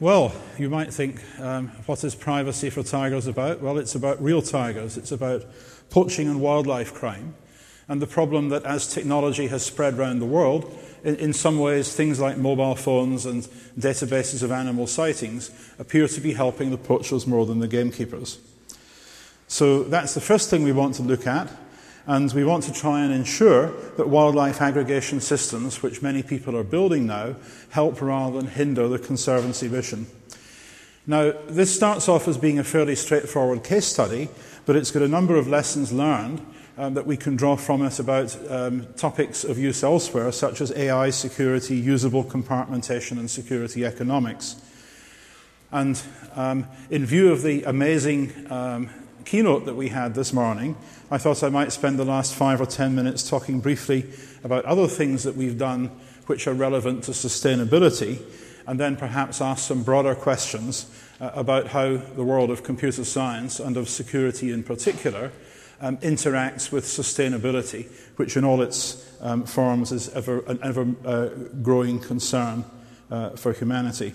Well, you might think, what is privacy for tigers about? Well, it's about real tigers. It's about poaching and wildlife crime, and the problem that as technology has spread around the world, in some ways things like mobile phones and databases of animal sightings appear to be helping the poachers more than the gamekeepers. So that's the first thing we want to look at, and we want to try and ensure that wildlife aggregation systems, which many people are building now, help rather than hinder the Conservancy mission. Now, this starts off as being a fairly straightforward case study, but it's got a number of lessons learned that we can draw from it about topics of use elsewhere, such as AI security, usable compartmentation, and security economics. And in view of the amazing keynote that we had this morning, I thought I might spend the last 5 or 10 minutes talking briefly about other things that we've done which are relevant to sustainability, and then perhaps ask some broader questions about how the world of computer science and of security in particular interacts with sustainability, which in all its forms is an ever-growing concern for humanity.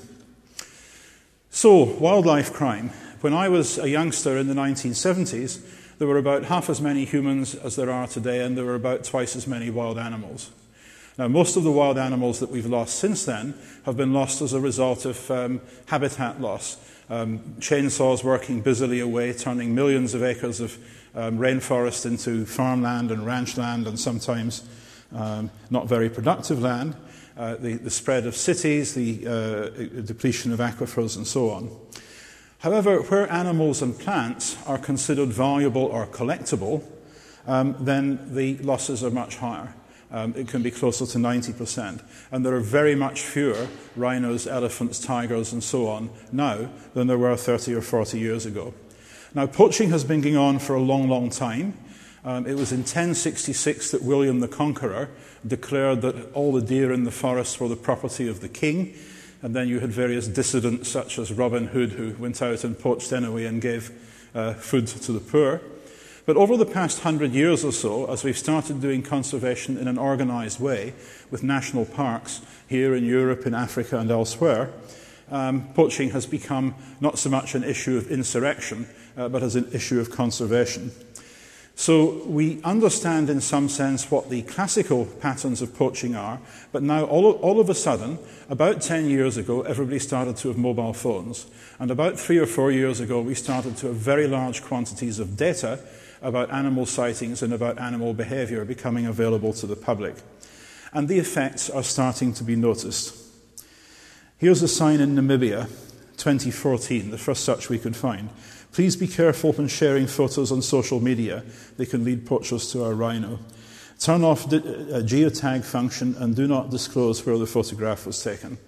So, wildlife crime. When I was a youngster in the 1970s, there were about half as many humans as there are today, and there were about twice as many wild animals. Now, most of the wild animals that we've lost since then have been lost as a result of habitat loss. Chainsaws working busily away, turning millions of acres of rainforest into farmland and ranch land, and sometimes not very productive land. The spread of cities, the depletion of aquifers, and so on. However, where animals and plants are considered valuable or collectible, then the losses are much higher. It can be closer to 90%. And there are very much fewer rhinos, elephants, tigers, and so on now than there were 30 or 40 years ago. Now, poaching has been going on for a long, long time. It was in 1066 that William the Conqueror declared that all the deer in the forests were the property of the king. And then you had various dissidents such as Robin Hood, who went out and poached anyway and gave food to the poor. But over the past 100 years or so, as we've started doing conservation in an organised way with national parks here in Europe, in Africa and elsewhere, poaching has become not so much an issue of insurrection, but as an issue of conservation. So we understand in some sense what the classical patterns of poaching are, but now all of a sudden, about 10 years ago, everybody started to have mobile phones. And about 3 or 4 years ago, we started to have very large quantities of data about animal sightings and about animal behavior becoming available to the public. And the effects are starting to be noticed. Here's a sign in Namibia, 2014, the first such we could find. Please be careful when sharing photos on social media. They can lead poachers to our rhino. Turn off the geotag function and do not disclose where the photograph was taken.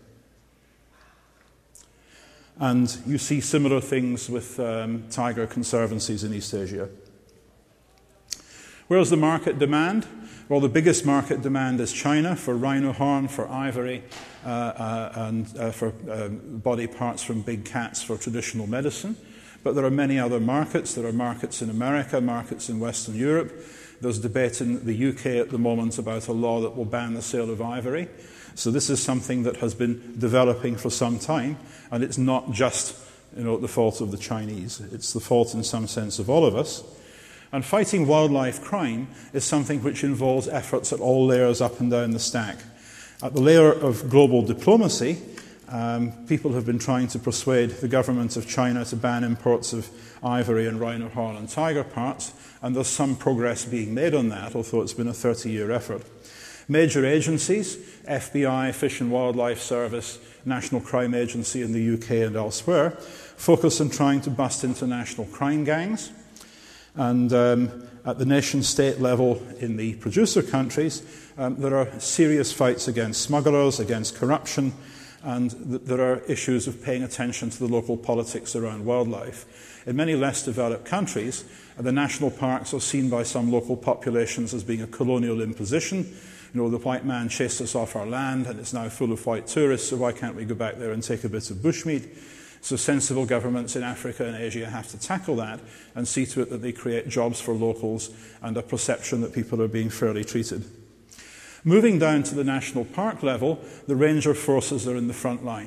And you see similar things with tiger conservancies in East Asia. Where's the market demand? Well, the biggest market demand is China for rhino horn, for ivory, and for body parts from big cats for traditional medicine. But there are many other markets. There are markets in America, markets in Western Europe. There's debate in the UK at the moment about a law that will ban the sale of ivory. So this is something that has been developing for some time, and it's not just the fault of the Chinese. It's the fault in some sense of all of us. And fighting wildlife crime is something which involves efforts at all layers up and down the stack. At the layer of global diplomacy, people have been trying to persuade the government of China to ban imports of ivory and rhino horn and tiger parts, and there's some progress being made on that, although it's been a 30-year effort. Major agencies, FBI, Fish and Wildlife Service, National Crime Agency in the UK and elsewhere, focus on trying to bust international crime gangs. And at the nation-state level in the producer countries, there are serious fights against smugglers, against corruption, and there are issues of paying attention to the local politics around wildlife. In many less developed countries, the national parks are seen by some local populations as being a colonial imposition. The white man chased us off our land and it's now full of white tourists, so why can't we go back there and take a bit of bushmeat? So sensible governments in Africa and Asia have to tackle that and see to it that they create jobs for locals and a perception that people are being fairly treated. Moving down to the national park level, the ranger forces are in the front line.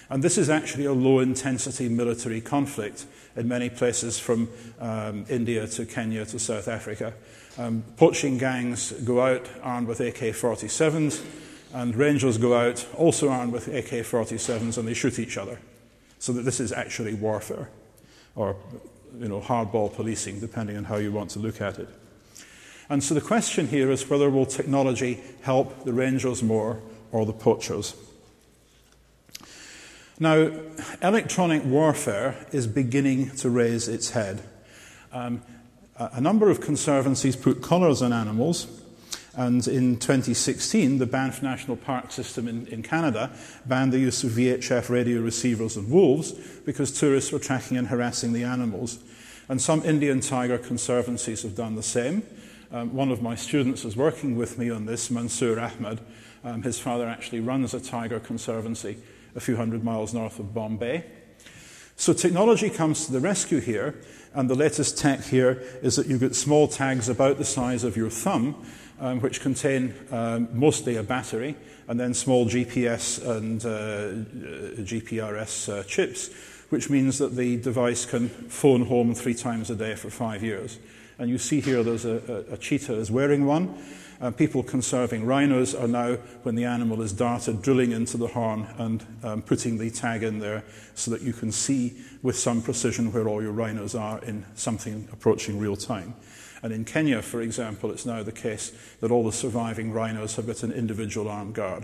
And this is actually a low-intensity military conflict in many places from India to Kenya to South Africa. Poaching gangs go out armed with AK-47s, and rangers go out also armed with AK-47s, and they shoot each other. So that this is actually warfare, or hardball policing, depending on how you want to look at it. And so the question here is whether will technology help the rangers more or the poachers? Now, electronic warfare is beginning to raise its head. A number of conservancies put collars on animals, and in 2016, the Banff National Park system in Canada banned the use of VHF radio receivers on wolves because tourists were tracking and harassing the animals. And some Indian tiger conservancies have done the same. One of my students is working with me on this, Mansoor Ahmed. His father actually runs a tiger conservancy a few hundred miles north of Bombay. So technology comes to the rescue here, and the latest tech here is that you get small tags about the size of your thumb, which contain mostly a battery, and then small GPS and GPRS chips, which means that the device can phone home 3 times a day for 5 years. And you see here there's a cheetah is wearing one. People conserving rhinos are now, when the animal is darted, drilling into the horn and putting the tag in there so that you can see with some precision where all your rhinos are in something approaching real time. And in Kenya, for example, it's now the case that all the surviving rhinos have got an individual armed guard.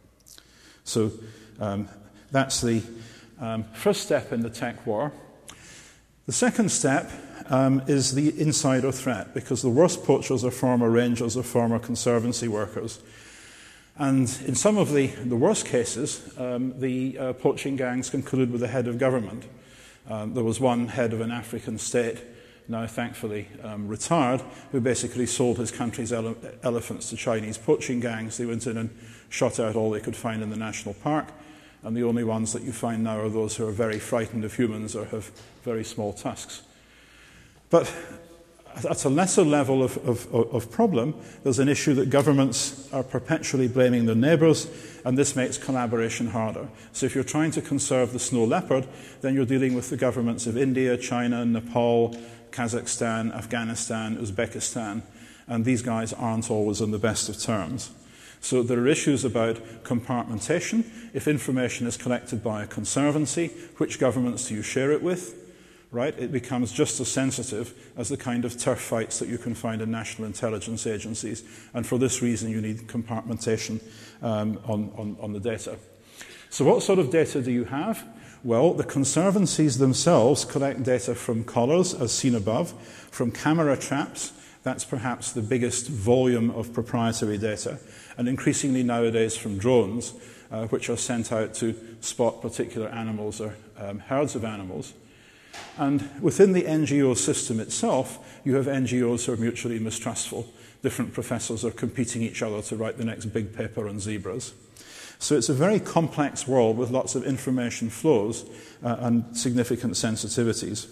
So that's the first step in the tech war. The second step is the insider threat, because the worst poachers are former rangers or former conservancy workers. And in some of the worst cases, the poaching gangs can collude with the head of government. There was one head of an African state, now thankfully retired, who basically sold his country's elephants to Chinese poaching gangs. They went in and shot out all they could find in the national park, and the only ones that you find now are those who are very frightened of humans or have very small tusks. But at a lesser level of problem, there's an issue that governments are perpetually blaming their neighbours, and this makes collaboration harder. So if you're trying to conserve the snow leopard, then you're dealing with the governments of India, China, Nepal, Kazakhstan, Afghanistan, Uzbekistan, and these guys aren't always on the best of terms. So there are issues about compartmentation. If information is collected by a conservancy, which governments do you share it with? Right? It becomes just as sensitive as the kind of turf fights that you can find in national intelligence agencies. And for this reason, you need compartmentation on the data. So what sort of data do you have? Well, the conservancies themselves collect data from collars, as seen above, from camera traps. That's perhaps the biggest volume of proprietary data, and increasingly nowadays from drones, which are sent out to spot particular animals or herds of animals. And within the NGO system itself, you have NGOs who are mutually mistrustful. Different professors are competing each other to write the next big paper on zebras. So it's a very complex world with lots of information flows and significant sensitivities.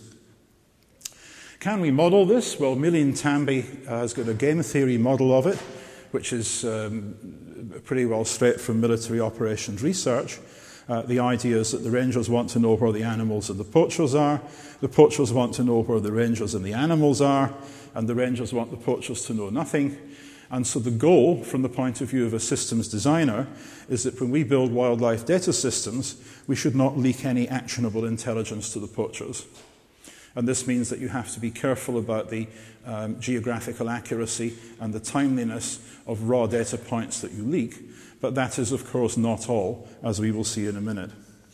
Can we model this? Well, Milind Tambi has got a game theory model of it, which is pretty well straight from military operations research. The idea is that the rangers want to know where the animals and the poachers are, the poachers want to know where the rangers and the animals are, and the rangers want the poachers to know nothing. And so the goal, from the point of view of a systems designer, is that when we build wildlife data systems, we should not leak any actionable intelligence to the poachers. And this means that you have to be careful about the geographical accuracy and the timeliness of raw data points that you leak. But that is, of course, not all, as we will see in a minute.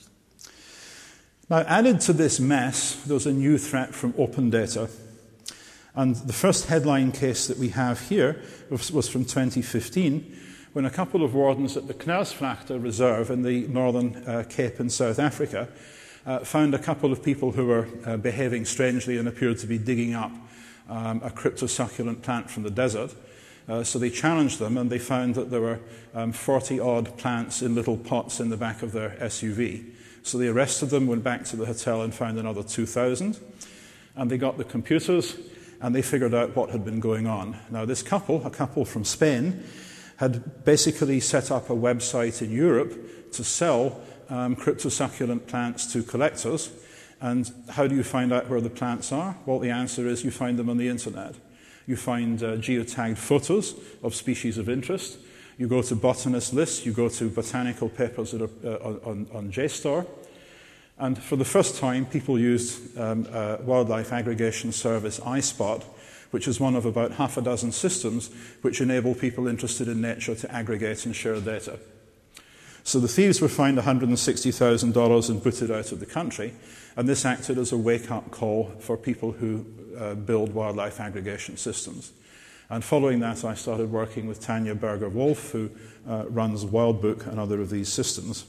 Now, added to this mess, there's a new threat from open data. And the first headline case that we have here was from 2015, when a couple of wardens at the Knersvlakte Reserve in the northern Cape in South Africa found a couple of people who were behaving strangely and appeared to be digging up a cryptosucculent plant from the desert. So they challenged them, and they found that there were 40-odd plants in little pots in the back of their SUV. So they arrested them, went back to the hotel and found another 2,000. And they got the computers, and they figured out what had been going on. Now, this couple, a couple from Spain, had basically set up a website in Europe to sell cryptosucculent plants to collectors. And how do you find out where the plants are? Well, the answer is you find them on the internet. You find geotagged photos of species of interest. You go to botanist lists. You go to botanical papers that are on JSTOR. And for the first time, people used wildlife aggregation service iSpot, which is one of about half a dozen systems which enable people interested in nature to aggregate and share data. So the thieves were fined $160,000 and booted out of the country, and this acted as a wake-up call for people who build wildlife aggregation systems. And following that, I started working with Tanya Berger-Wolf, who runs Wildbook and other of these systems.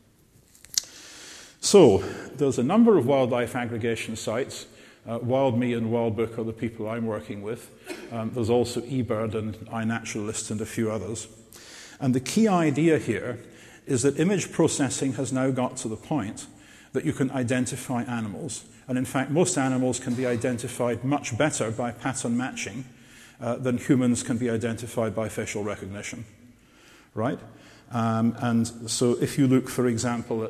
So there's a number of wildlife aggregation sites. WildMe and Wildbook are the people I'm working with. There's also eBird and iNaturalist and a few others. And the key idea here is that image processing has now got to the point that you can identify animals. And in fact, most animals can be identified much better by pattern matching than humans can be identified by facial recognition, right? And so if you look, for example,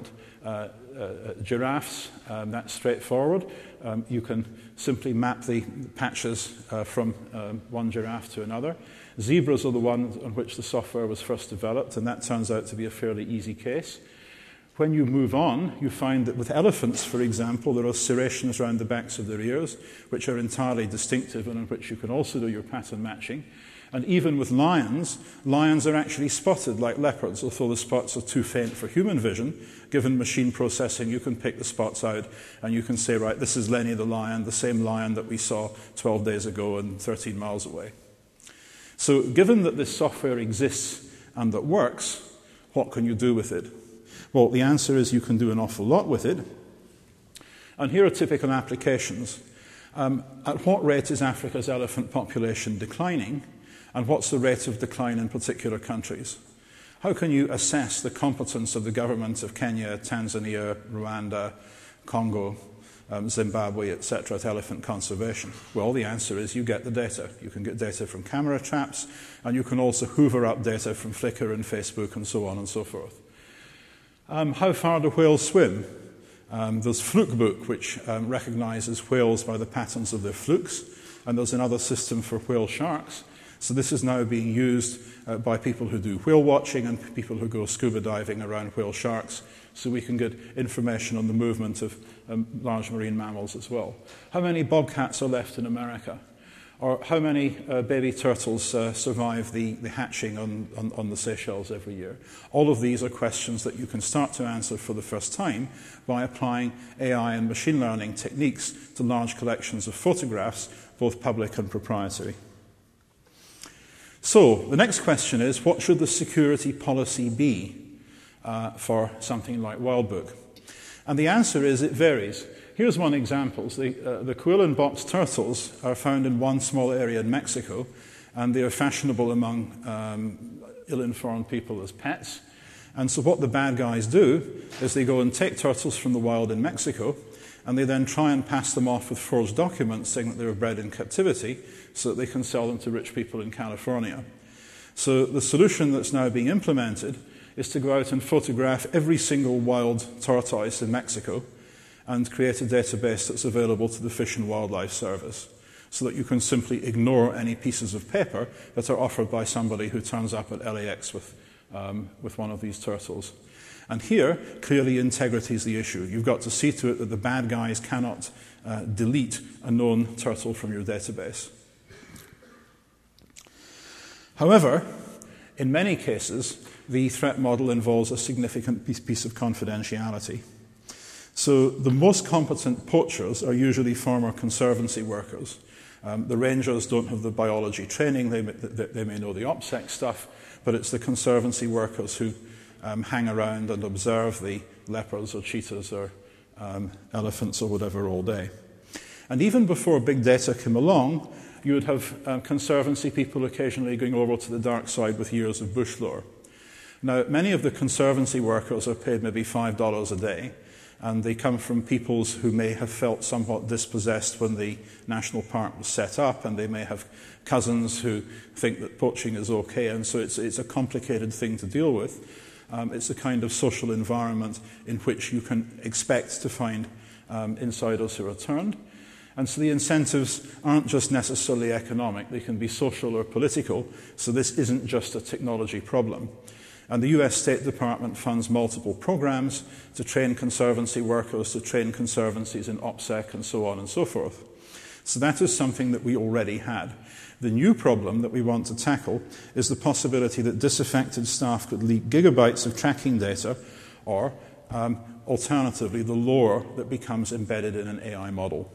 at giraffes, that's straightforward. You can simply map the patches from one giraffe to another. Zebras are the ones on which the software was first developed, and that turns out to be a fairly easy case. When you move on, you find that with elephants, for example, there are serrations around the backs of their ears, which are entirely distinctive and in which you can also do your pattern matching. And even with lions, lions are actually spotted like leopards, although the spots are too faint for human vision. Given machine processing, you can pick the spots out and you can say, right, this is Lenny the lion, the same lion that we saw 12 days ago and 13 miles away. So given that this software exists and that works, what can you do with it? Well, the answer is you can do an awful lot with it. And here are typical applications. At what rate is Africa's elephant population declining? And what's the rate of decline in particular countries? How can you assess the competence of the governments of Kenya, Tanzania, Rwanda, Congo, Zimbabwe, etc., at elephant conservation? Well, the answer is you get the data. You can get data from camera traps, and you can also hoover up data from Flickr and Facebook and so on and so forth. How far do whales swim? There's Flukebook, which recognizes whales by the patterns of their flukes, and there's another system for whale sharks. So this is now being used by people who do whale watching and people who go scuba diving around whale sharks, so we can get information on the movement of large marine mammals as well. How many bobcats are left in America? Or how many baby turtles survive the hatching on the Seychelles every year? All of these are questions that you can start to answer for the first time by applying AI and machine learning techniques to large collections of photographs, both public and proprietary. So the next question is, what should the security policy be for something like Wildbook? And the answer is it varies. Here's one example. The Cuilan box turtles are found in one small area in Mexico, and they are fashionable among ill-informed people as pets. And so what the bad guys do is they go and take turtles from the wild in Mexico, and they then try and pass them off with forged documents saying that they were bred in captivity so that they can sell them to rich people in California. So the solution that's now being implemented is to go out and photograph every single wild tortoise in Mexico and create a database that's available to the Fish and Wildlife Service so that you can simply ignore any pieces of paper that are offered by somebody who turns up at LAX with one of these turtles. And here, clearly, integrity is the issue. You've got to see to it that the bad guys cannot delete a known turtle from your database. However, in many cases, the threat model involves a significant piece of confidentiality. So the most competent poachers are usually former conservancy workers. The rangers don't have the biology training. They may know the OPSEC stuff, but it's the conservancy workers who hang around and observe the leopards or cheetahs or elephants or whatever all day. And even before big data came along, you would have conservancy people occasionally going over to the dark side with years of bush lore. Now, many of the conservancy workers are paid maybe $5 a day, and they come from peoples who may have felt somewhat dispossessed when the national park was set up, and they may have cousins who think that poaching is okay, and so it's a complicated thing to deal with. It's the kind of social environment in which you can expect to find insiders who are turned. And so the incentives aren't just necessarily economic, they can be social or political, so this isn't just a technology problem. And the US State Department funds multiple programs to train conservancy workers, to train conservancies in OPSEC and so on and so forth. So that is something that we already had. The new problem that we want to tackle is the possibility that disaffected staff could leak gigabytes of tracking data, or alternatively, the lore that becomes embedded in an AI model.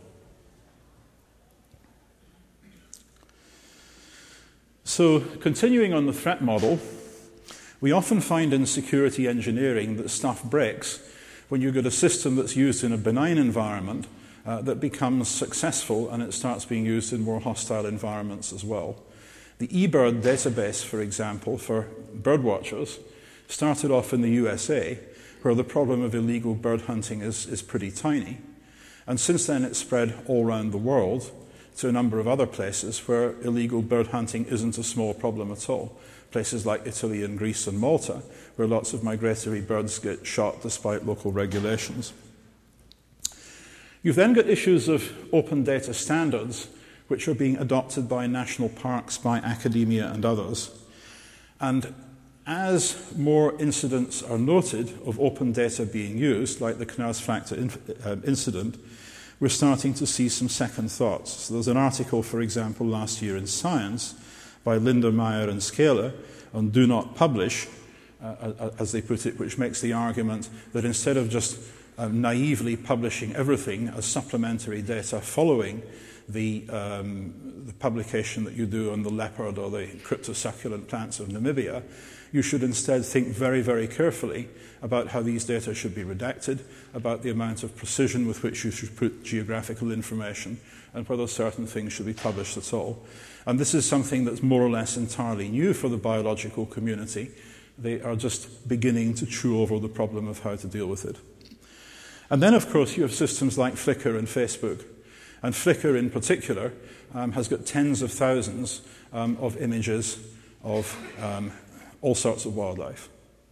So, continuing on the threat model, we often find in security engineering that stuff breaks when you get a system that's used in a benign environment that becomes successful and it starts being used in more hostile environments as well. The eBird database, for example, for bird watchers, started off in the USA, where the problem of illegal bird hunting is pretty tiny. And since then it's spread all around the world to a number of other places where illegal bird hunting isn't a small problem at all. Places like Italy and Greece and Malta, where lots of migratory birds get shot despite local regulations. You've then got issues of open data standards, which are being adopted by national parks, by academia and others. And as more incidents are noted of open data being used, like the Knausfactor incident, we're starting to see some second thoughts. So there's an article, for example, last year in Science by Linda Meyer and Scaler on do not publish, as they put it, which makes the argument that instead of just naively publishing everything as supplementary data following the publication that you do on the leopard or the cryptosucculent plants of Namibia, you should instead think very, very carefully about how these data should be redacted, about the amount of precision with which you should put geographical information, and whether certain things should be published at all. And this is something that's more or less entirely new for the biological community. They are just beginning to chew over the problem of how to deal with it. And then, of course, you have systems like Flickr and Facebook. And Flickr, in particular, has got tens of thousands of images of all sorts of wildlife.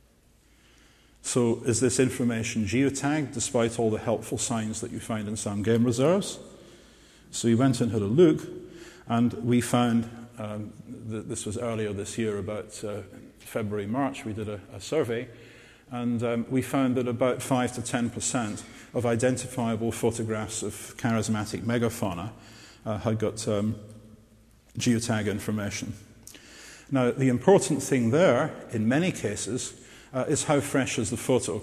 So is this information geotagged, despite all the helpful signs that you find in some game reserves? So we went and had a look, and we found, this was earlier this year, about February, March, we did a survey, and we found that about 5 to 10% of identifiable photographs of charismatic megafauna had got geotag information. Now, the important thing there, in many cases, is how fresh is the photo.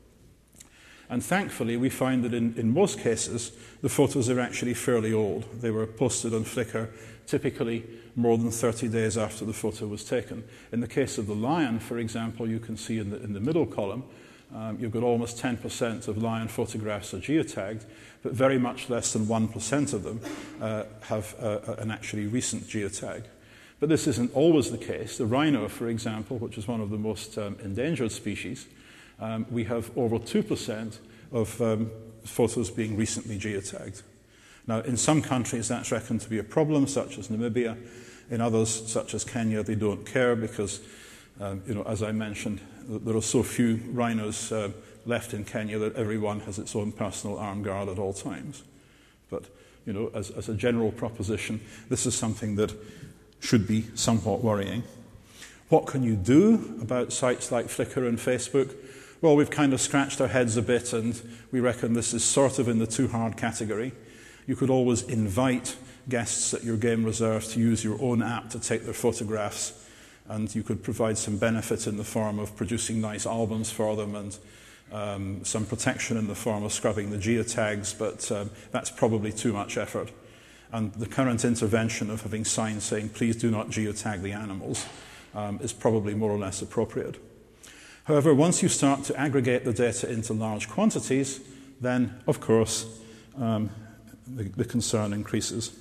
And thankfully, we find that in most cases, the photos are actually fairly old. They were posted on Flickr typically more than 30 days after the photo was taken. In the case of the lion, for example, you can see in the middle column, you've got almost 10% of lion photographs are geotagged, but very much less than 1% of them have an actually recent geotag. But this isn't always the case. The rhino, for example, which is one of the most endangered species, we have over 2% of photos being recently geotagged. Now, in some countries, that's reckoned to be a problem, such as Namibia. In others, such as Kenya, they don't care because, as I mentioned, there are so few rhinos left in Kenya that everyone has its own personal armed guard at all times. But, as a general proposition, this is something that should be somewhat worrying. What can you do about sites like Flickr and Facebook? Well, we've kind of scratched our heads a bit, and we reckon this is sort of in the too hard category. You could always invite guests at your game reserve to use your own app to take their photographs, and you could provide some benefit in the form of producing nice albums for them and some protection in the form of scrubbing the geotags, but that's probably too much effort. And the current intervention of having signs saying, please do not geotag the animals, is probably more or less appropriate. However, once you start to aggregate the data into large quantities, then, of course, the concern increases.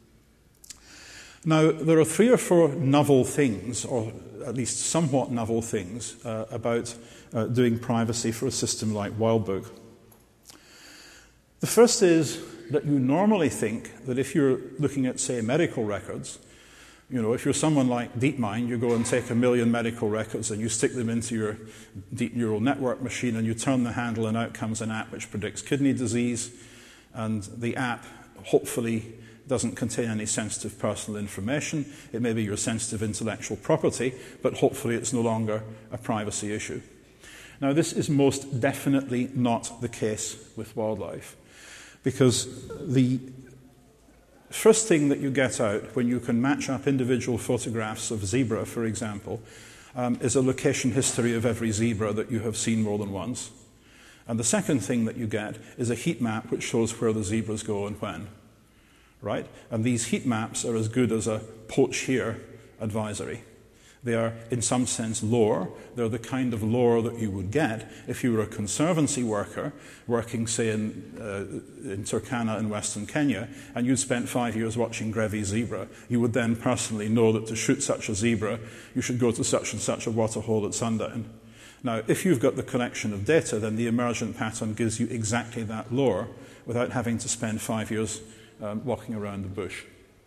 Now, there are 3 or 4 novel things, or at least somewhat novel things, about doing privacy for a system like Wildbook. The first is that you normally think that if you're looking at, say, medical records, You know, if you're someone like DeepMind, you go and take 1 million medical records and you stick them into your deep neural network machine and you turn the handle and out comes an app which predicts kidney disease, and the app hopefully doesn't contain any sensitive personal information. It may be your sensitive intellectual property, but hopefully it's no longer a privacy issue. Now, this is most definitely not the case with wildlife, because the first thing that you get out when you can match up individual photographs of zebra, for example, is a location history of every zebra that you have seen more than once. And the second thing that you get is a heat map which shows where the zebras go and when. Right? And these heat maps are as good as a poach here advisory. They are, in some sense, lore. They're the kind of lore that you would get if you were a conservancy worker working, say, in Turkana in Western Kenya, and you'd spent 5 years watching Grevy's zebra. You would then personally know that to shoot such a zebra, you should go to such and such a waterhole at sundown. Now, if you've got the collection of data, then the emergent pattern gives you exactly that lore without having to spend 5 years walking around the bush.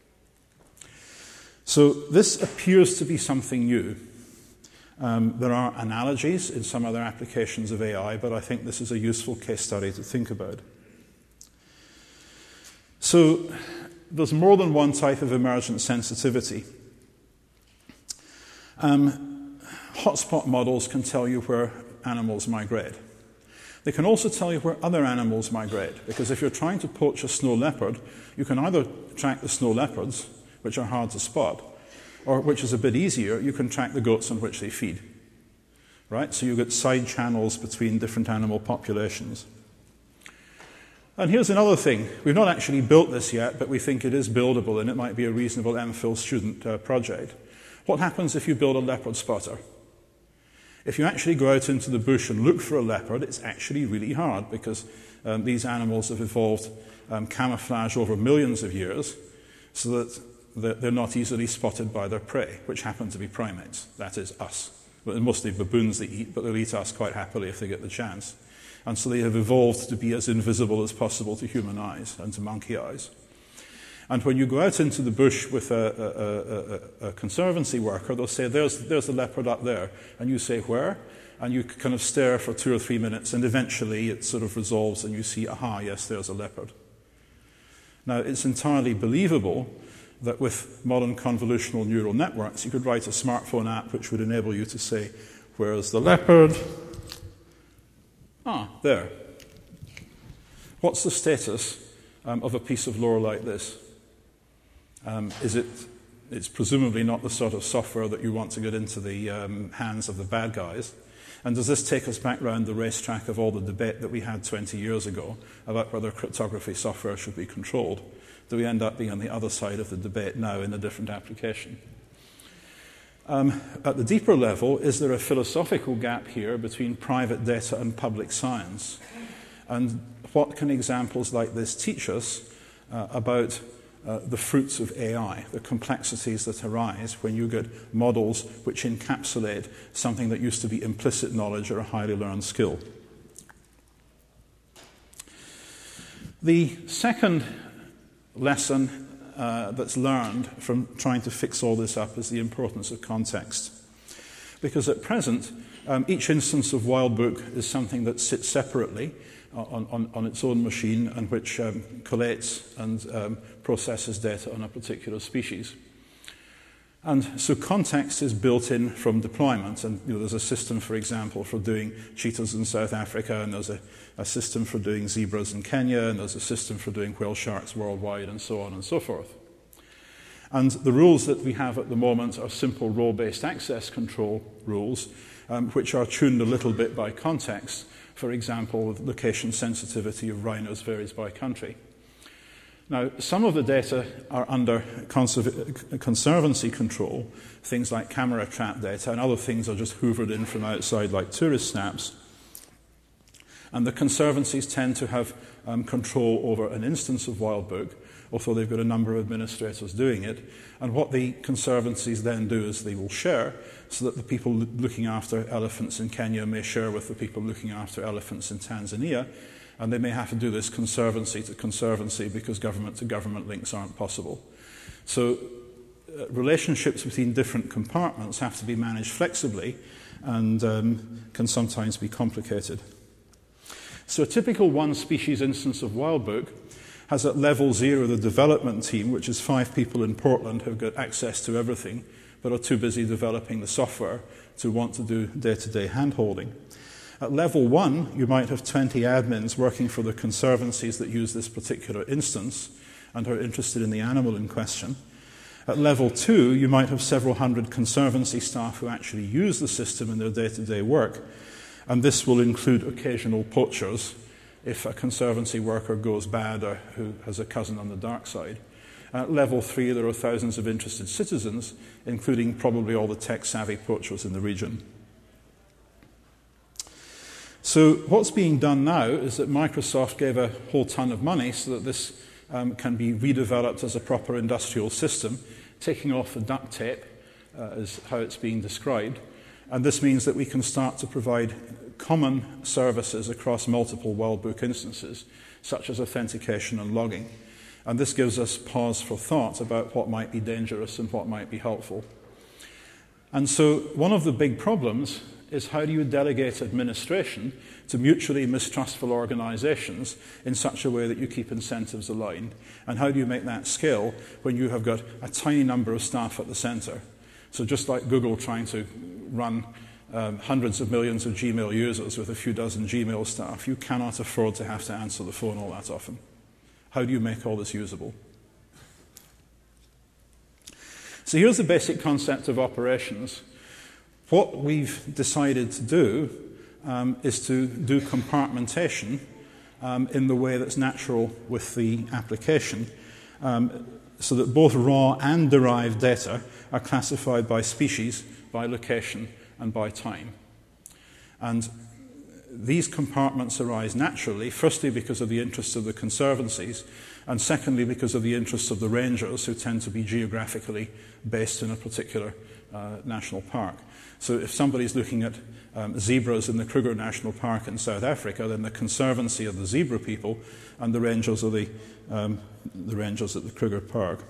So this appears to be something new. There are analogies in some other applications of AI, but I think this is a useful case study to think about. So there's more than one type of emergent sensitivity. Hotspot models can tell you where animals migrate. They can also tell you where other animals migrate, because if you're trying to poach a snow leopard, you can either track the snow leopards, which are hard to spot, or, which is a bit easier, you can track the goats on which they feed. Right? So you get side channels between different animal populations. And here's another thing. We've not actually built this yet, but we think it is buildable, and it might be a reasonable MPhil student project. What happens if you build a leopard spotter? If you actually go out into the bush and look for a leopard, it's actually really hard, because these animals have evolved camouflage over millions of years, so that they're not easily spotted by their prey, which happen to be primates. That is us. Well, mostly baboons they eat, but they'll eat us quite happily if they get the chance. And so they have evolved to be as invisible as possible to human eyes and to monkey eyes. And when you go out into the bush with a conservancy worker, they'll say, there's a leopard up there. And you say, where? And you kind of stare for 2 or 3 minutes, and eventually it sort of resolves, and you see, aha, yes, there's a leopard. Now, it's entirely believable that with modern convolutional neural networks, you could write a smartphone app which would enable you to say, where's the leopard? Ah, there. What's the status of a piece of lore like this? It's presumably not the sort of software that you want to get into the hands of the bad guys. And does this take us back round the racetrack of all the debate that we had 20 years ago about whether cryptography software should be controlled? Do we end up being on the other side of the debate now in a different application? At the deeper level, is there a philosophical gap here between private data and public science? And what can examples like this teach us about the fruits of AI, the complexities that arise when you get models which encapsulate something that used to be implicit knowledge or a highly learned skill? The second lesson that's learned from trying to fix all this up is the importance of context. Because at present, each instance of Wildbook is something that sits separately on its own machine and which collates and processes data on a particular species. And so context is built in from deployment. And there's a system, for example, for doing cheetahs in South Africa, and there's a system for doing zebras in Kenya, and there's a system for doing whale sharks worldwide, and so on and so forth. And the rules that we have at the moment are simple role-based access control rules, which are tuned a little bit by context. For example, the location sensitivity of rhinos varies by country. Now, some of the data are under conservancy control, things like camera trap data, and other things are just hoovered in from outside like tourist snaps. And the conservancies tend to have control over an instance of Wildbook, although they've got a number of administrators doing it. And what the conservancies then do is they will share, so that the people looking after elephants in Kenya may share with the people looking after elephants in Tanzania. And they may have to do this conservancy to conservancy because government-to-government links aren't possible. So relationships between different compartments have to be managed flexibly and can sometimes be complicated. So a typical one-species instance of Wildbook has at level 0 the development team, which is 5 people in Portland who've got access to everything, but are too busy developing the software to want to do day-to-day hand-holding. At level 1, you might have 20 admins working for the conservancies that use this particular instance and are interested in the animal in question. At level 2, you might have several hundred conservancy staff who actually use the system in their day-to-day work, and this will include occasional poachers if a conservancy worker goes bad or who has a cousin on the dark side. At level 3, there are thousands of interested citizens, including probably all the tech-savvy poachers in the region. So what's being done now is that Microsoft gave a whole ton of money so that this can be redeveloped as a proper industrial system, taking off the duct tape is how it's being described. And this means that we can start to provide common services across multiple Wildbook instances, such as authentication and logging. And this gives us pause for thought about what might be dangerous and what might be helpful. And so one of the big problems is how do you delegate administration to mutually mistrustful organizations in such a way that you keep incentives aligned? And how do you make that scale when you have got a tiny number of staff at the center? So just like Google trying to run hundreds of millions of Gmail users with a few dozen Gmail staff, you cannot afford to have to answer the phone all that often. How do you make all this usable? So here's the basic concept of operations. What we've decided to do is to do compartmentation in the way that's natural with the application, so that both raw and derived data are classified by species, by location, and by time. And these compartments arise naturally, firstly because of the interests of the conservancies, and secondly because of the interests of the rangers, who tend to be geographically based in a particular national park. So if somebody's looking at zebras in the Kruger National Park in South Africa, then the conservancy are the zebra people, and the rangers are the rangers at the Kruger Park.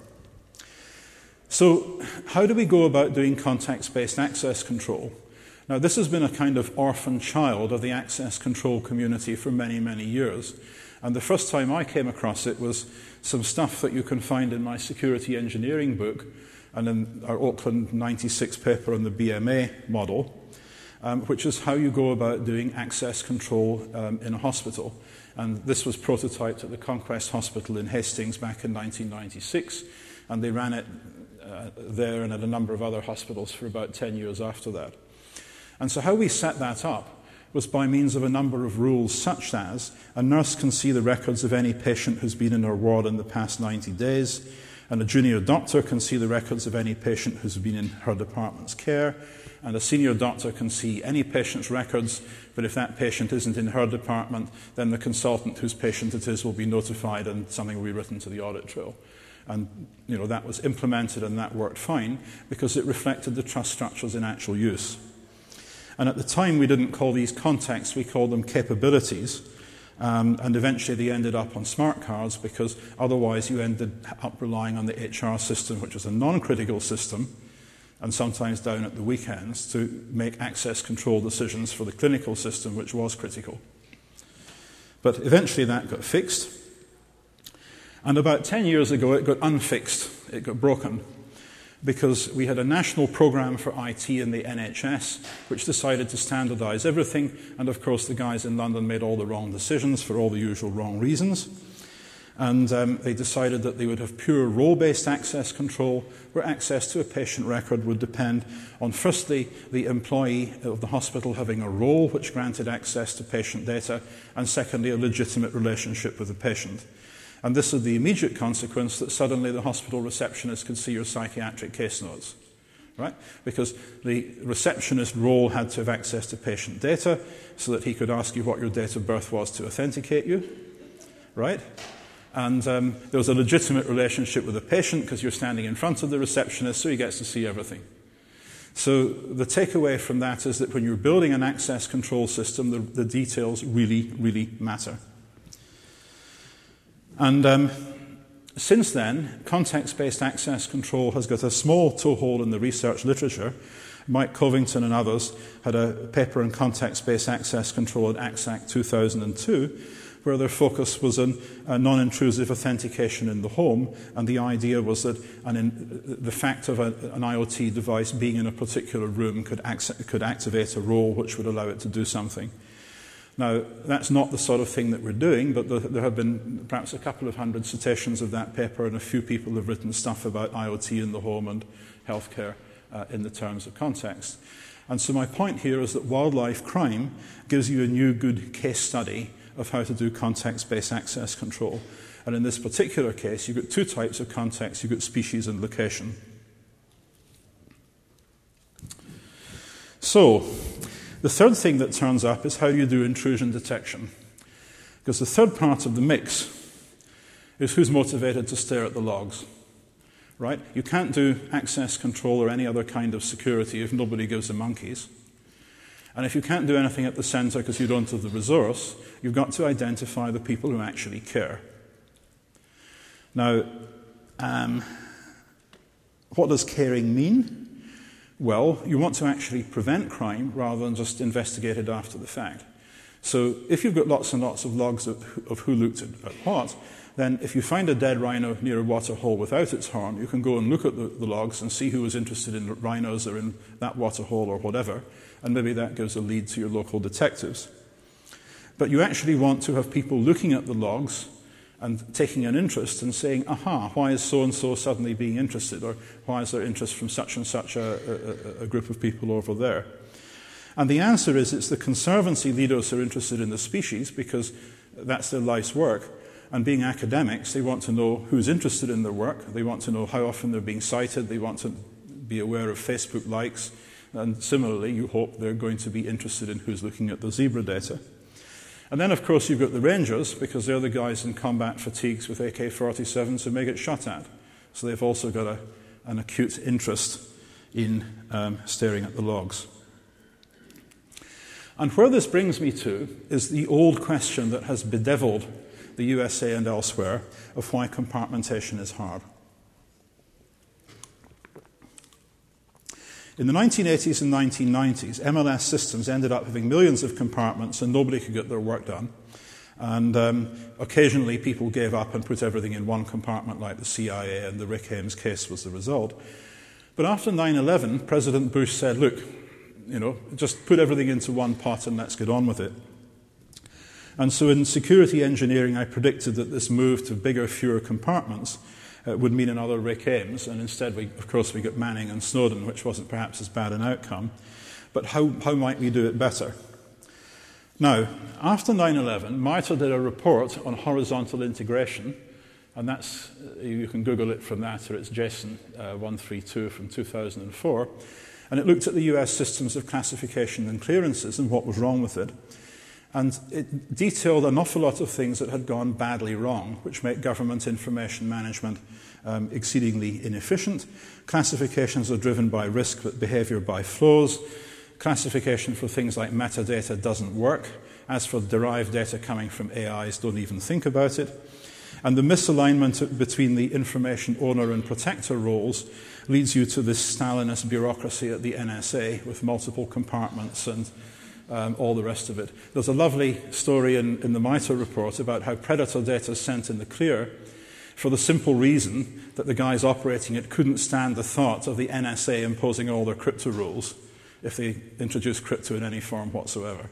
So how do we go about doing context-based access control? Now, this has been a kind of orphan child of the access control community for many, many years. And the first time I came across it was some stuff that you can find in my security engineering book and in our Auckland 96 paper on the BMA model, which is how you go about doing access control in a hospital. And this was prototyped at the Conquest Hospital in Hastings back in 1996, and they ran it there and at a number of other hospitals for about 10 years after that. And so how we set that up was by means of a number of rules, such as a nurse can see the records of any patient who's been in her ward in the past 90 days, and a junior doctor can see the records of any patient who's been in her department's care, and a senior doctor can see any patient's records, but if that patient isn't in her department, then the consultant whose patient it is will be notified and something will be written to the audit trail. And that was implemented and that worked fine because it reflected the trust structures in actual use. And at the time we didn't call these contexts, we called them capabilities. And eventually they ended up on smart cards because otherwise you ended up relying on the HR system, which was a non-critical system, and sometimes down at the weekends to make access control decisions for the clinical system, which was critical. But eventually that got fixed. And about 10 years ago, it got unfixed. It got broken because we had a national program for IT in the NHS, which decided to standardize everything. And of course, the guys in London made all the wrong decisions for all the usual wrong reasons. And they decided that they would have pure role-based access control, where access to a patient record would depend on, firstly, the employee of the hospital having a role which granted access to patient data, and secondly, a legitimate relationship with the patient. And this had the immediate consequence that suddenly the hospital receptionist could see your psychiatric case notes, right? Because the receptionist role had to have access to patient data so that he could ask you what your date of birth was to authenticate you, right? And there was a legitimate relationship with the patient because you're standing in front of the receptionist, so he gets to see everything. So the takeaway from that is that when you're building an access control system, the details really, really matter. And since then, context-based access control has got a small toehold in the research literature. Mike Covington and others had a paper on context-based access control at ACSAC 2002, where their focus was on non-intrusive authentication in the home, and the idea was that the fact of an IoT device being in a particular room could activate a role which would allow it to do something. Now, that's not the sort of thing that we're doing, but there have been perhaps a couple of hundred citations of that paper, and a few people have written stuff about IoT in the home and healthcare in the terms of context. And so my point here is that wildlife crime gives you a new good case study of how to do context-based access control. And in this particular case, you've got two types of context. You've got species and location. So, the third thing that turns up is how do you do intrusion detection? Because the third part of the mix is who's motivated to stare at the logs, right? You can't do access control or any other kind of security if nobody gives a monkeys. And if you can't do anything at the center because you don't have the resource, you've got to identify the people who actually care. Now, what does caring mean? Well, you want to actually prevent crime rather than just investigate it after the fact. So if you've got lots and lots of logs of who looked at what, then if you find a dead rhino near a water hole without its horn, you can go and look at the logs and see who was interested in rhinos or in that water hole or whatever, and maybe that gives a lead to your local detectives. But you actually want to have people looking at the logs and taking an interest and saying, aha, why is so-and-so suddenly being interested? Or why is there interest from such and such a group of people over there? And the answer is it's the conservancy leaders who are interested in the species because that's their life's work. And being academics, they want to know who's interested in their work. They want to know how often they're being cited. They want to be aware of Facebook likes. And similarly, you hope they're going to be interested in who's looking at the zebra data. And then, of course, you've got the rangers, because they're the guys in combat fatigues with AK-47s who may get shot at. So they've also got an acute interest in staring at the logs. And where this brings me to is the old question that has bedeviled the USA and elsewhere of why compartmentation is hard. In the 1980s and 1990s, MLS systems ended up having millions of compartments and nobody could get their work done. And occasionally people gave up and put everything in one compartment like the CIA, and the Rick Ames case was the result. But after 9/11, President Bush said, look, just put everything into one pot and let's get on with it. And so in security engineering, I predicted that this move to bigger, fewer compartments would mean another Rick Ames, and instead, we got Manning and Snowden, which wasn't perhaps as bad an outcome. But how might we do it better? Now, after 9/11, MITRE did a report on horizontal integration, and that's, you can Google it from that, or it's JSON 132 from 2004, and it looked at the US systems of classification and clearances and what was wrong with it. And it detailed an awful lot of things that had gone badly wrong, which make government information management exceedingly inefficient. Classifications are driven by risk, but behavior by flows. Classification for things like metadata doesn't work. As for derived data coming from AIs, don't even think about it. And the misalignment between the information owner and protector roles leads you to this Stalinist bureaucracy at the NSA with multiple compartments and all the rest of it. There's a lovely story in the MITRE report about how predator data is sent in the clear for the simple reason that the guys operating it couldn't stand the thought of the NSA imposing all their crypto rules if they introduced crypto in any form whatsoever.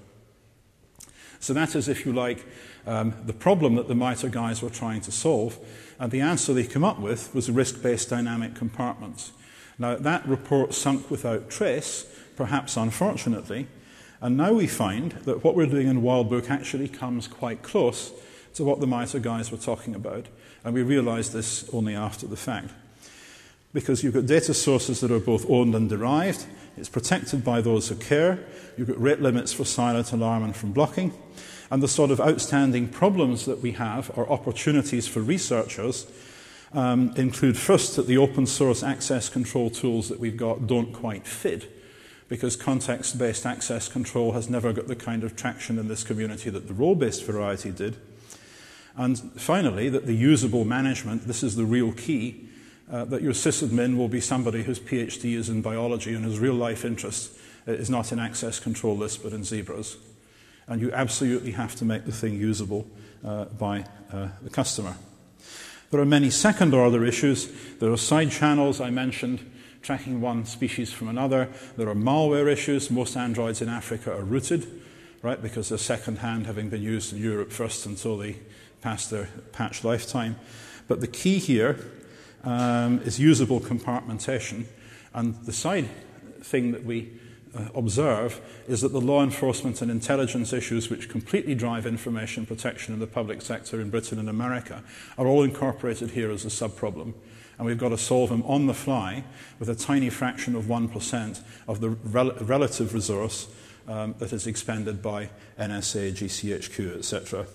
So that is, if you like, the problem that the MITRE guys were trying to solve, and the answer they came up with was risk-based dynamic compartments. Now, that report sunk without trace, perhaps unfortunately, and now we find that what we're doing in Wildbook actually comes quite close to what the MITRE guys were talking about, and we realized this only after the fact. Because you've got data sources that are both owned and derived, it's protected by those who care, you've got rate limits for silent alarm and from blocking, and the sort of outstanding problems that we have, or opportunities for researchers, include first that the open source access control tools that we've got don't quite fit, because context-based access control has never got the kind of traction in this community that the role-based variety did. And finally, that the usable management, this is the real key, that your sysadmin will be somebody whose PhD is in biology and whose real-life interest is not in access control lists but in zebras. And you absolutely have to make the thing usable by the customer. There are many second-order issues. There are side channels, I mentioned, tracking one species from another. There are malware issues. Most Androids in Africa are rooted, right, because they're second-hand, having been used in Europe first until they pass their patch lifetime. But the key here is usable compartmentation. And the side thing that we observe is that the law enforcement and intelligence issues which completely drive information protection in the public sector in Britain and America are all incorporated here as a sub-problem. And we've got to solve them on the fly with a tiny fraction of 1% of the relative resource that is expended by NSA, GCHQ, etc.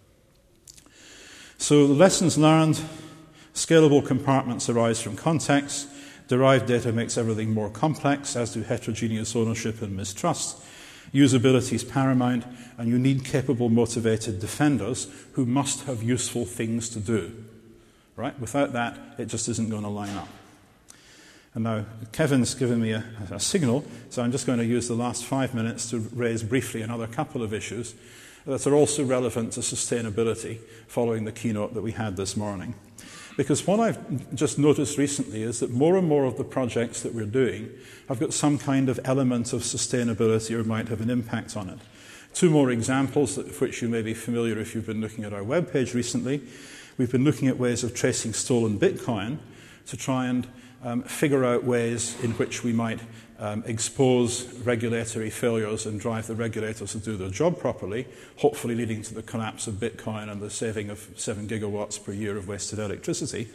So the lessons learned: scalable compartments arise from context. Derived data makes everything more complex, as do heterogeneous ownership and mistrust. Usability is paramount, and you need capable, motivated defenders who must have useful things to do. Right? Without that, it just isn't going to line up. And now, Kevin's given me a signal, so I'm just going to use the last 5 minutes to raise briefly another couple of issues that are also relevant to sustainability following the keynote that we had this morning. Because what I've just noticed recently is that more and more of the projects that we're doing have got some kind of element of sustainability or might have an impact on it. Two more examples of which you may be familiar if you've been looking at our webpage recently. We've been looking at ways of tracing stolen Bitcoin to try and figure out ways in which we might expose regulatory failures and drive the regulators to do their job properly, hopefully leading to the collapse of Bitcoin and the saving of 7 gigawatts per year of wasted electricity.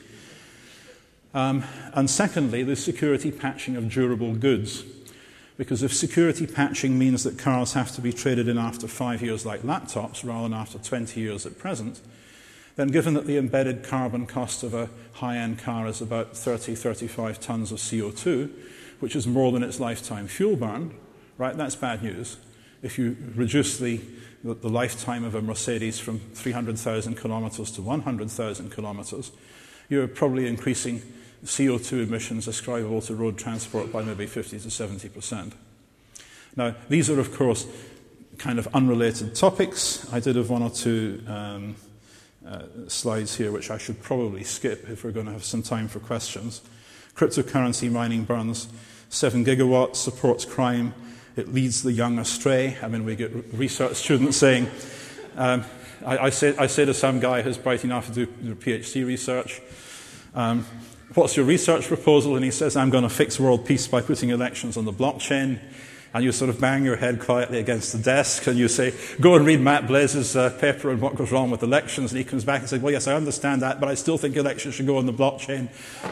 And secondly, the security patching of durable goods. Because if security patching means that cars have to be traded in after 5 years like laptops rather than after 20 years at present, then given that the embedded carbon cost of a high-end car is about 35 tons of CO2, which is more than its lifetime fuel burn, right, that's bad news. If you reduce the lifetime of a Mercedes from 300,000 kilometers to 100,000 kilometers, you're probably increasing CO2 emissions ascribable to road transport by maybe 50 to 70%. Now, these are, of course, kind of unrelated topics. I did have one or two slides here, which I should probably skip if we're going to have some time for questions. Cryptocurrency mining burns 7 gigawatts, supports crime, it leads the young astray. I mean, we get research students saying, I say to some guy who's bright enough to do PhD research, what's your research proposal? And he says, I'm going to fix world peace by putting elections on the blockchain. And you sort of bang your head quietly against the desk and you say, go and read Matt Blaze's paper on what goes wrong with elections. And he comes back and says, well, yes, I understand that, but I still think elections should go on the blockchain.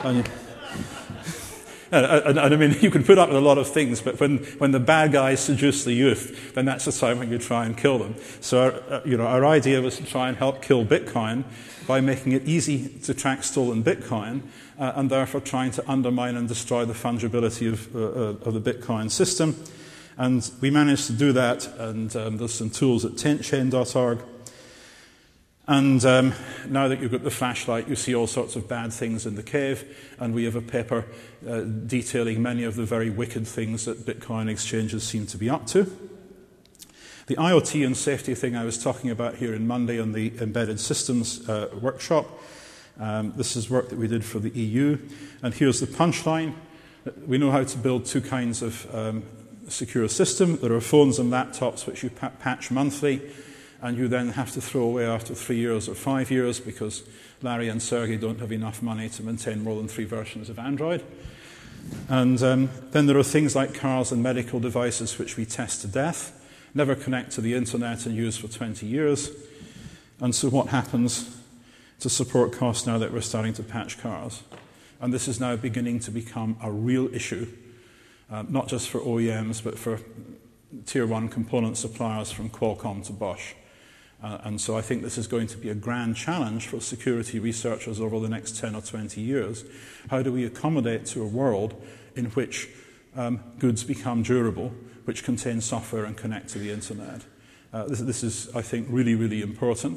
And I mean, you can put up with a lot of things, but when the bad guys seduce the youth, then that's the time when you try and kill them. So, our idea was to try and help kill Bitcoin by making it easy to track stolen Bitcoin, and therefore trying to undermine and destroy the fungibility of the Bitcoin system. And we managed to do that, and there's some tools at taintchain.org. And now that you've got the flashlight, you see all sorts of bad things in the cave, and we have a paper detailing many of the very wicked things that Bitcoin exchanges seem to be up to. The IoT and safety thing I was talking about here in Monday on the embedded systems workshop, this is work that we did for the EU, and here's the punchline. We know how to build two kinds of secure system. There are phones and laptops which you patch monthly, and you then have to throw away after 3 years or 5 years because Larry and Sergey don't have enough money to maintain more than 3 versions of Android. And then there are things like cars and medical devices which we test to death, never connect to the internet and use for 20 years. And so what happens to support costs now that we're starting to patch cars? And this is now beginning to become a real issue, not just for OEMs, but for Tier 1 component suppliers from Qualcomm to Bosch. And so I think this is going to be a grand challenge for security researchers over the next 10 or 20 years. How do we accommodate to a world in which goods become durable, which contain software and connect to the internet? This is, I think, really, really important.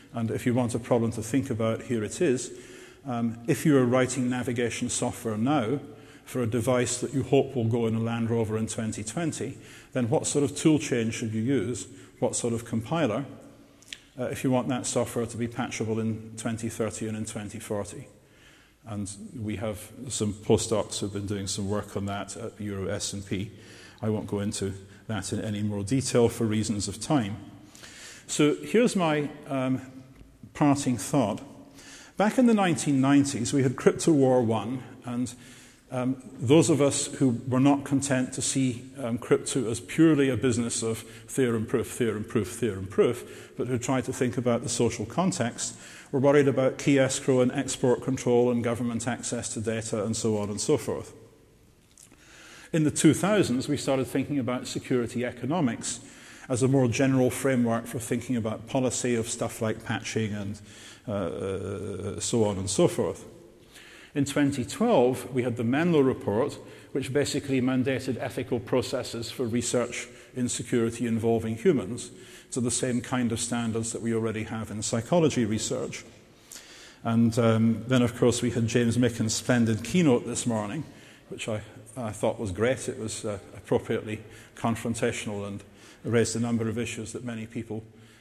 And if you want a problem to think about, here it is. If you are writing navigation software now for a device that you hope will go in a Land Rover in 2020, then what sort of tool chain should you use? What sort of compiler? If you want that software to be patchable in 2030 and in 2040. And we have some postdocs who've been doing some work on that at Euro S&P. I won't go into that in any more detail for reasons of time. So here's my parting thought. Back in the 1990s, we had Crypto War 1, and those of us who were not content to see crypto as purely a business of theorem proof, theorem proof, theorem proof, but who tried to think about the social context, were worried about key escrow and export control and government access to data and so on and so forth. In the 2000s, we started thinking about security economics as a more general framework for thinking about policy of stuff like patching and so on and so forth. In 2012, we had the Menlo Report, which basically mandated ethical processes for research in security involving humans to the same kind of standards that we already have in psychology research. And then, of course, we had James Micken's splendid keynote this morning, which I thought was great. It was appropriately confrontational and raised a number of issues that many people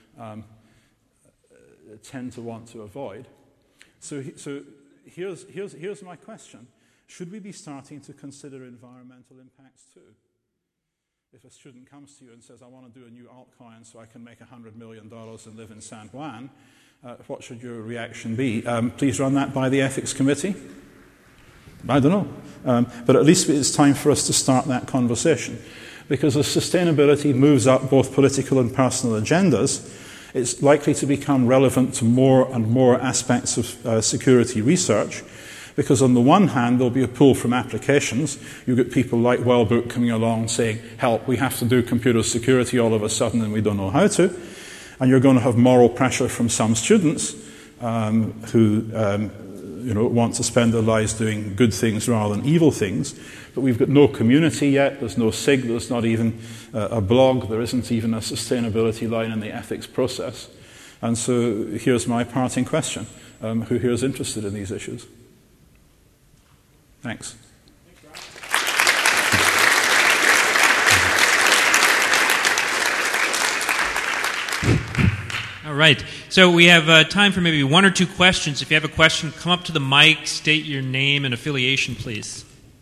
tend to want to avoid. So here's my question. Should we be starting to consider environmental impacts too? If a student comes to you and says, I want to do a new altcoin so I can make $100 million and live in San Juan, what should your reaction be? Please run that by the ethics committee? I don't know. But at least it's time for us to start that conversation. Because as sustainability moves up both political and personal agendas, it's likely to become relevant to more and more aspects of security research. Because on the one hand, there'll be a pull from applications. You get people like Wellbrook coming along saying, help, we have to do computer security all of a sudden and we don't know how to. And you're going to have moral pressure from some students who want to spend their lives doing good things rather than evil things. But we've got no community yet. There's no SIG. There's not even a blog. There isn't even a sustainability line in the ethics process. And so here's my parting question. Who here is interested in these issues? Thanks. All right. So we have time for maybe one or two questions. If you have a question, come up to the mic, state your name and affiliation, please.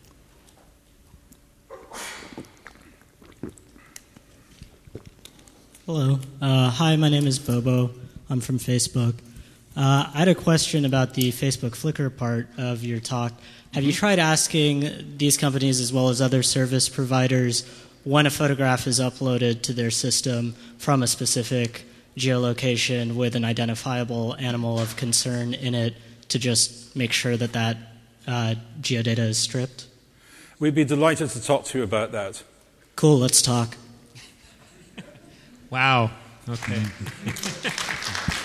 Hello. Hi, my name is Bobo. I'm from Facebook. I had a question about the Facebook Flickr part of your talk. Have you tried asking these companies as well as other service providers when a photograph is uploaded to their system from a specific geolocation with an identifiable animal of concern in it to just make sure that that geodata is stripped? We'd be delighted to talk to you about that. Cool, let's talk. Wow. Okay.